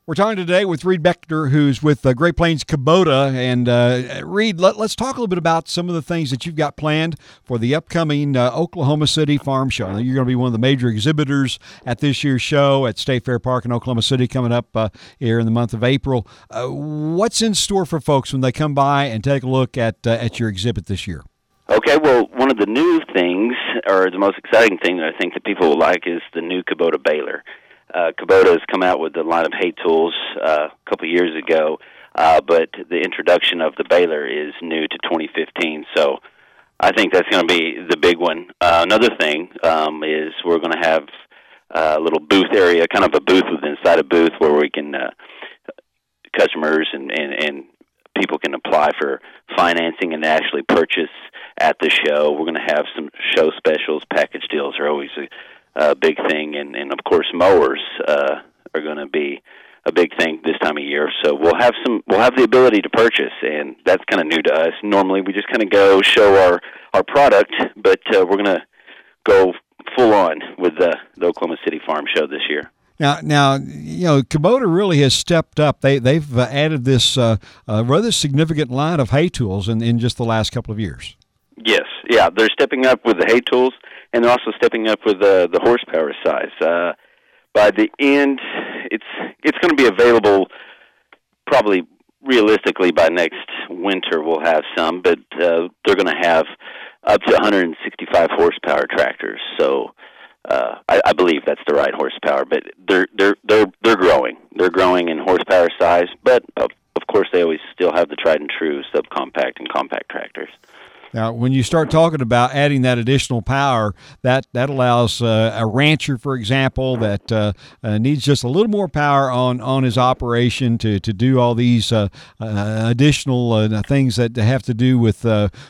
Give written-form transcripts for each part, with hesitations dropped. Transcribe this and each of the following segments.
We're talking today with Reed Beckner, who's with Great Plains Kubota. And Reed, let's talk a little bit about some of the things that you've got planned for the upcoming Oklahoma City Farm Show. You're going to be one of the major exhibitors at this year's show at State Fair Park in Oklahoma City coming up here in the month of April. What's in store for folks when they come by and take a look at your exhibit this year? Okay, well, one of the new things, or the most exciting thing that I think that people will like, is the new Kubota baler. Kubota has come out with a line of hay tools a couple of years ago, but the introduction of the baler is new to 2015, so I think that's going to be the big one. Another thing is we're going to have a little booth area, kind of a booth within inside a booth where we can, customers and people can apply for financing and actually purchase at the show. We're going to have some show specials. Package deals are always a big thing, and of course mowers are going to be a big thing this time of year. So we'll have the ability to purchase, and that's kind of new to us. Normally we just kind of go show our product, but we're going to go full on with the Oklahoma City Farm Show this year. Now, you know, Kubota really has stepped up. They've added this rather significant line of hay tools in just the last couple of years. Yes, yeah, they're stepping up with the hay tools, and they're also stepping up with the horsepower size. By the end, it's going to be available probably realistically by next winter. We'll have some, but they're going to have up to 165 horsepower tractors. So I believe that's the right horsepower, but they're growing. They're growing in horsepower size, but of course they always still have the tried and true subcompact and compact tractors. Now, when you start talking about adding that additional power, that allows a rancher, for example, that needs just a little more power on his operation to do all these additional things that have to do with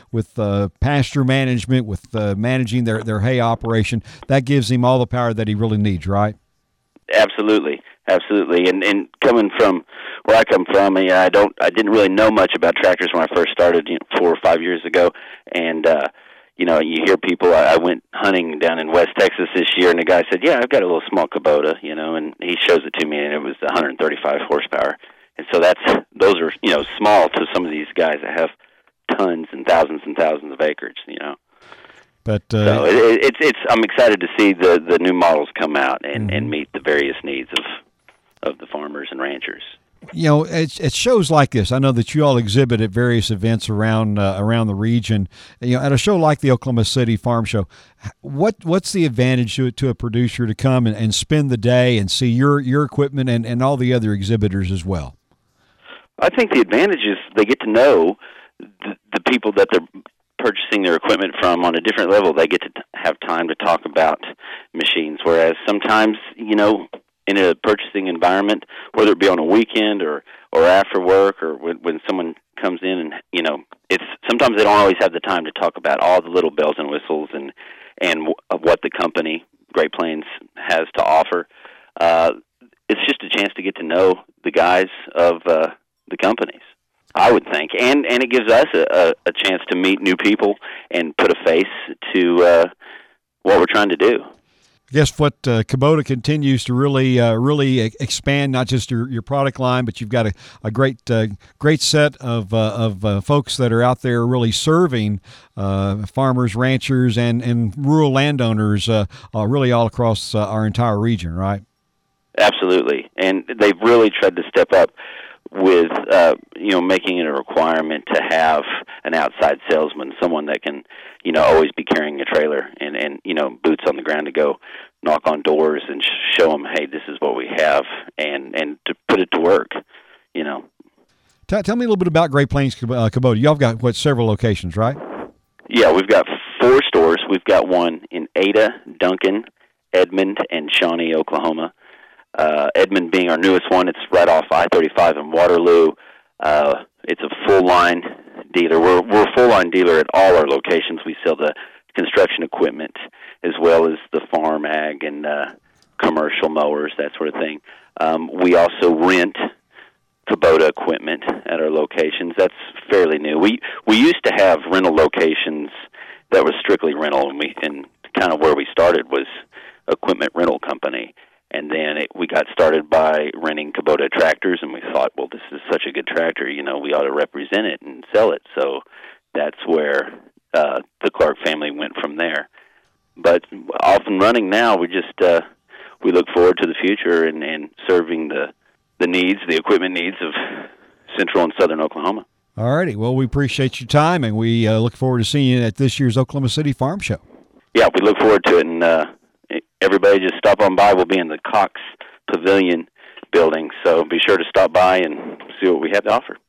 pasture management, with managing their hay operation. That gives him all the power that he really needs, right? Absolutely. And coming from where I come from, I didn't really know much about tractors when I first started 4 or 5 years ago. And you hear people. I went hunting down in West Texas this year, and the guy said, "Yeah, I've got a little small Kubota," and he shows it to me, and it was 135 horsepower. And so those are small to some of these guys that have tons and thousands of acres. But so it's I'm excited to see the new models come out and meet the various needs of the farmers and ranchers. It shows like this. I know that you all exhibit at various events around the region. At a show like the Oklahoma City Farm Show, what's the advantage to a producer to come and spend the day and see your equipment and all the other exhibitors as well? I think the advantage is they get to know the people that they're purchasing their equipment from on a different level. They get to have time to talk about machines, whereas sometimes, in a purchasing environment, whether it be on a weekend or after work or when someone comes in and, it's sometimes they don't always have the time to talk about all the little bells and whistles and what the company, Great Plains, has to offer. It's just a chance to get to know the guys of the companies, I would think, and it gives us a chance to meet new people and put a face to what we're trying to do. I guess what Kubota continues to really expand, not just your product line, but you've got a great set of folks that are out there really serving farmers, ranchers, and rural landowners really all across our entire region, right? Absolutely, and they've really tried to step up with making it a requirement to have an outside salesman, someone that can always be carrying a trailer and boots on the ground to go knock on doors and show them, hey, this is what we have, and to put it to work. Tell me a little bit about Great Plains Kubota. Y'all have got several locations, right? Yeah, we've got 4 stores. We've got one in Ada, Duncan, Edmond, and Shawnee, Oklahoma. Edmond being our newest one. It's right off I-35 in Waterloo. It's a full-line dealer. We're a full-line dealer at all our locations. We sell the construction equipment as well as the farm, ag, and commercial mowers, that sort of thing. We also rent Kubota equipment at our locations. That's fairly new. We used to have rental locations that was strictly rental, and kind of where we started was equipment rental company. And then we got started by renting Kubota tractors, and we thought, well, this is such a good tractor, we ought to represent it and sell it. So that's where the Clark family went from there. But off and running now, we just we look forward to the future and serving the needs, the equipment needs of central and southern Oklahoma. All righty. Well, we appreciate your time, and we look forward to seeing you at this year's Oklahoma City Farm Show. Yeah, we look forward to it, and everybody just stop on by. We'll be in the Cox Pavilion building, so be sure to stop by and see what we have to offer.